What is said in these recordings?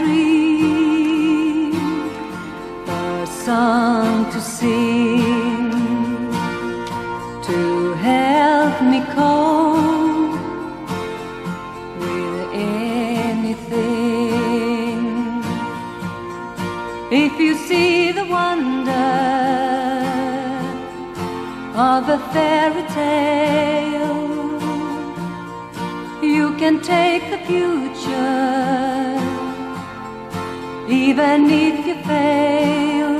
dream, a song to sing, to help me cope with anything. If you see the wonder of a fairy tale, you can take the future, even if you fail.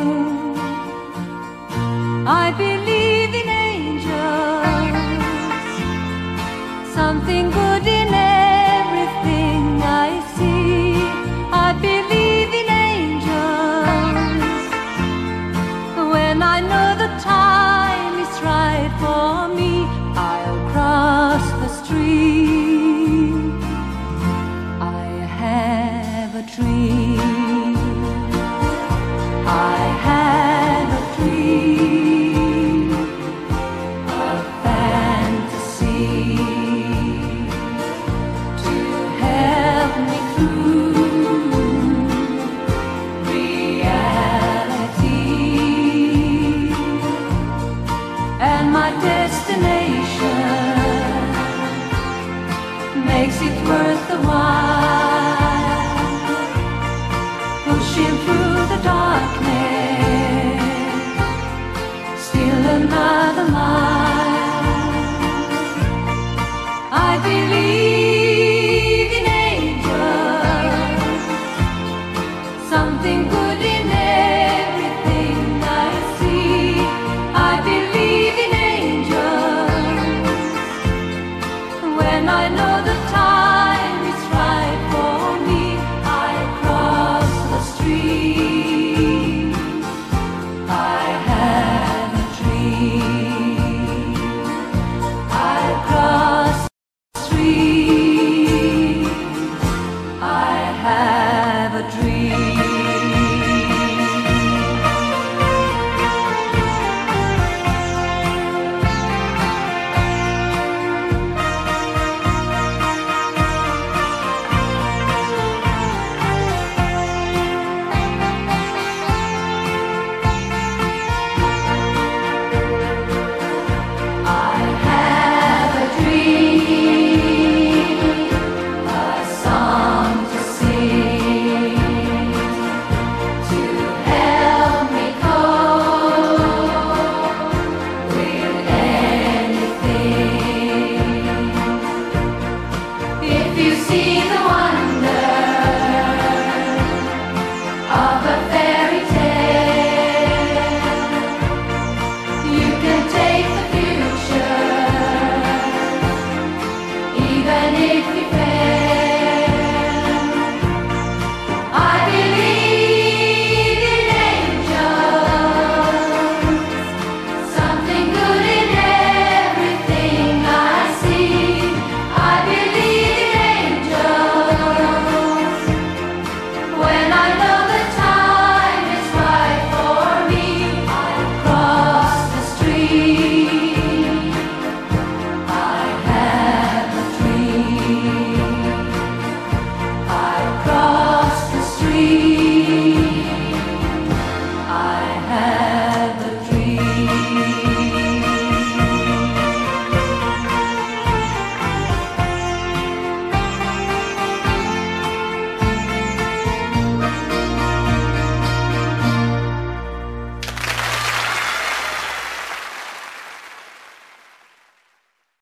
I believe in angels, something good in everything I see. I believe in angels, when I know the time is right for me, I'll cross the street. I have a dream, I have a dream, a fantasy to help me through reality. And my destination makes it worth the while.